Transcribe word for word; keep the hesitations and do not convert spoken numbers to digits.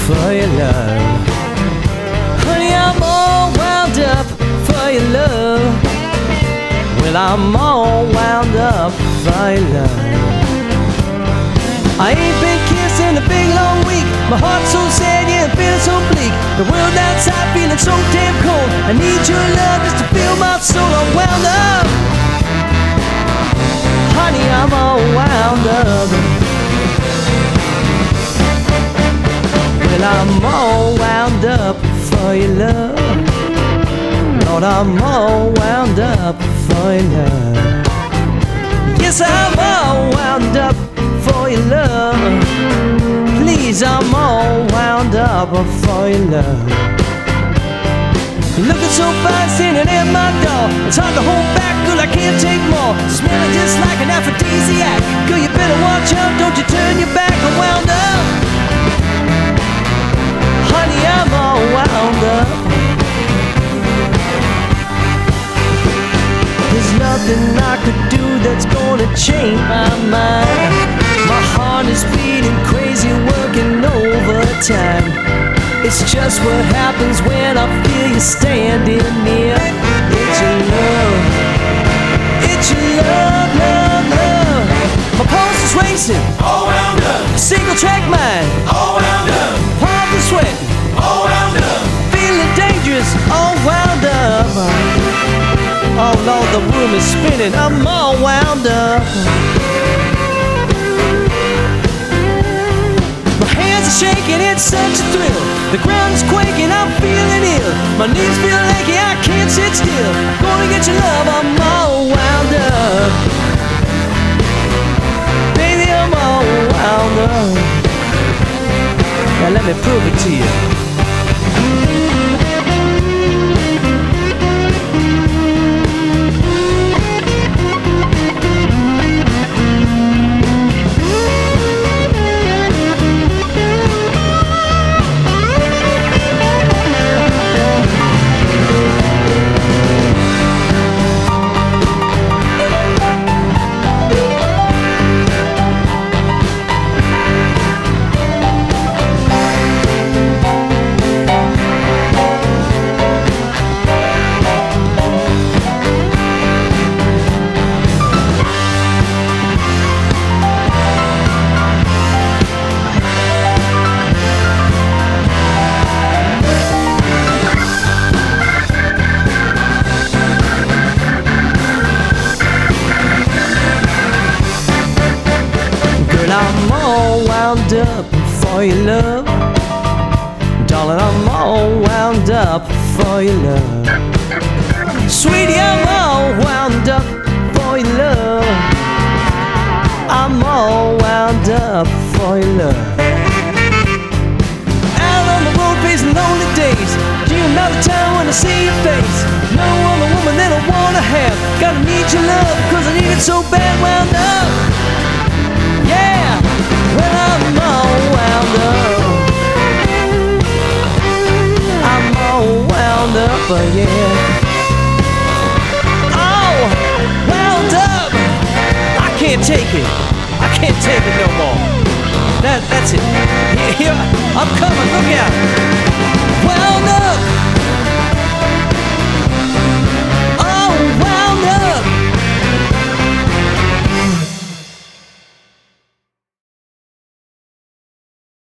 for your love. Honey, I'm all wound up for your love. Well, I'm all wound up for your love. I ain't been kissed in a big long week. My heart's so sad, yeah, I'm feeling so bleak. The world outside feeling so damn cold. I need your love just to feel my soul. I'm wound up. Honey, I'm all wound up. Well, I'm all wound up for your love. Lord, I'm all wound up for your love. Yes, I'm all wound up for your love. Please, I'm all wound up for your love. You're looking so fine standing at my door. It's hard to hold back, girl, I can't take more. Smelling just like an aphrodisiac. Girl, you better watch out, don't you turn your back. I'm wound up. Honey, I'm all wound up. There's nothing I could do that's gonna change my mind. My heart is beating crazy, working overtime. It's just what happens when I feel you standing near. It's your love, it's your love, love, love. My pulse is racing, all wound up. Single track mind, all wound up. palms are sweating, all wound up. feeling dangerous, all wound up. Oh Lord, the room is spinning, I'm all wound up. My hands are shaking, it's such a thrill. The ground is quaking, I'm feeling ill. My knees feel achy, I can't sit still. Gonna get your love, I'm all wound up. Baby, I'm all wound up. Now let me prove it to you. I'm all wound up for your love. Darling, I'm all wound up for your love. Sweetie, I'm all wound up for your love. I'm all wound up for your love. Out on the road facing lonely days, dreaming about the time when I see your face. No other woman that I wanna have. Gotta need your love, cause I need it so bad. Wound up. Yeah, well, I'm all wound up. I'm all wound up, uh, yeah. Oh, wound up. I can't take it. I can't take it no more. That, that's it. Here, I'm coming. Look out.